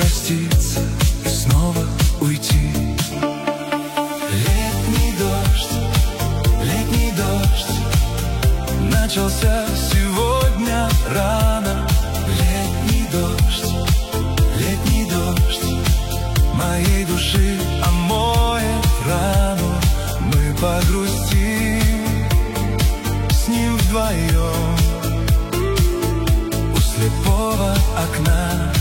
проститься и снова уйти. Летний дождь начался сегодня рано. Летний дождь моей души омоет рану. Мы погрустим с ним вдвоем у слепого окна.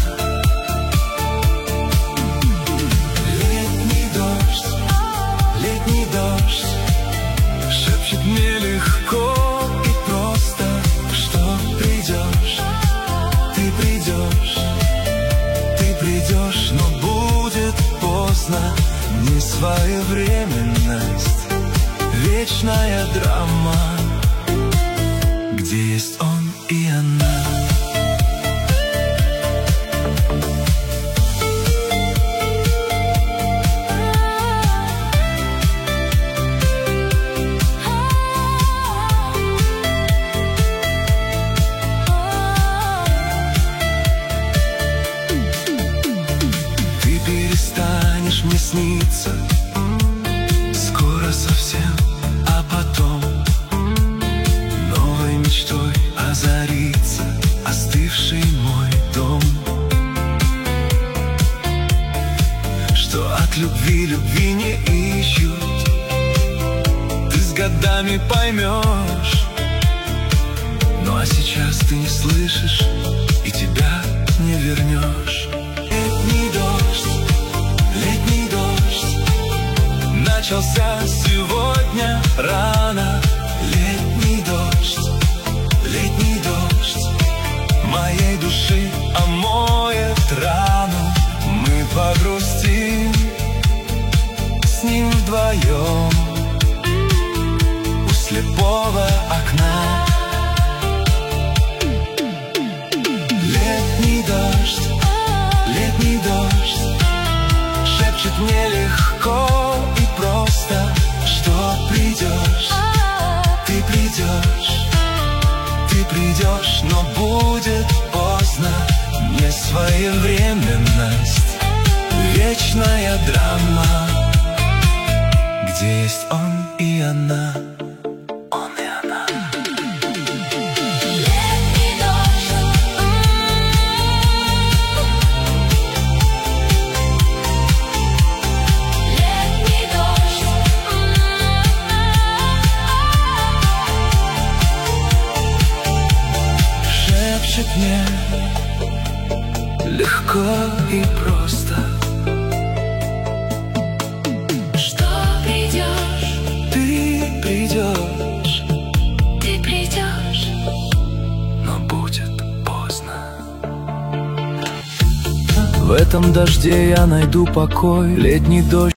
Летний дождь шепчет мне легко и просто, что придешь, ты придешь, но будет поздно. Несвоевременность, вечная драма, где есть он и она. Перестанешь мне сниться скоро совсем, а потом новой мечтой озарится остывший мой дом. Что от любви не ищут, ты с годами поймешь. Ну а сейчас ты не слышишь и тебя не вернешь. Летний дождь начался сегодня рано. Летний дождь моей души омоет рану. Мы погрустим с ним вдвоем у слепого окна. Летний дождь шепчет мне легко и просто, что придешь, ты придешь, но будет поздно. Несвоевременность, вечная драма, где есть он и она. Шепчет мне легко и просто, что придешь, ты придешь, но будет поздно. В этом дожде я найду покой. Летний дождь